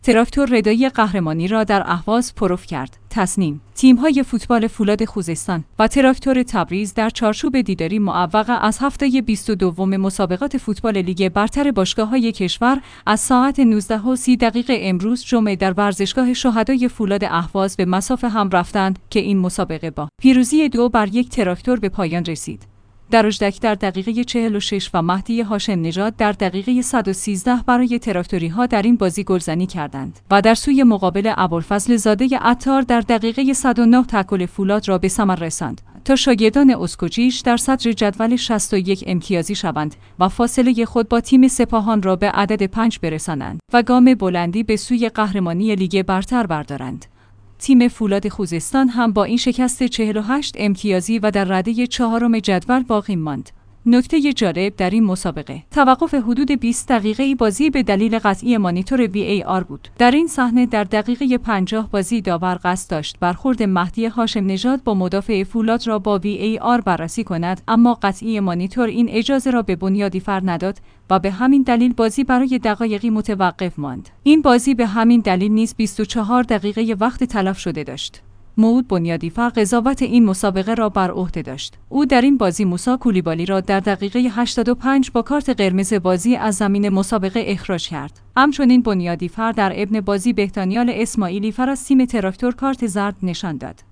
تراکتور ردایی قهرمانی را در اهواز پرو کرد. تصنیم: تیم‌های فوتبال فولاد خوزستان و تراکتور تبریز در چارچوب دیداری معوق از هفته 22 مسابقات فوتبال لیگ برتر باشگاه‌های کشور از ساعت 19:30 امروز جمعه در ورزشگاه شهدای فولاد اهواز به مصاف هم رفتند که این مسابقه با پیروزی 2-1 تراکتور به پایان رسید. دراجدک در دقیقه 46 و مهدی هاشم نژاد در دقیقه 113 برای تراکتوری‌ها در این بازی گلزنی کردند و در سوی مقابل ابوالفضل زاده عطار در دقیقه 109 تکل فولاد را به ثمر رساند تا شاگردان اسکوچیش در صدر جدول 61 امتیازی شوند و فاصله خود با تیم سپاهان را به عدد 5 برسانند و گام بلندی به سوی قهرمانی لیگ برتر بردارند. تیم فولاد خوزستان هم با این شکست 48 امتیازی و در رده 4 جدول باقی ماند. نکته جالب در این مسابقه توقف حدود 20 دقیقه بازی به دلیل قطعی مانیتور VAR بود. در این صحنه در دقیقه 50 بازی داور قصد داشت برخورد مهدی هاشم نژاد با مدافع فولاد را با VAR بررسی کند، اما قطعی مانیتور این اجازه را به بنیادی فر نداد و به همین دلیل بازی برای دقایقی متوقف ماند. این بازی به همین دلیل نیز 24 دقیقه وقت تلف شده داشت. موعود بنیادیفر قضاوت این مسابقه را بر عهده داشت. او در این بازی موسی کولیبالی را در دقیقه 85 با کارت قرمز بازی از زمین مسابقه اخراج کرد. همچنین بنیادیفر در ابن بازی بهتانیال اسماعیلی فر از تیم تراکتور کارت زرد نشان داد.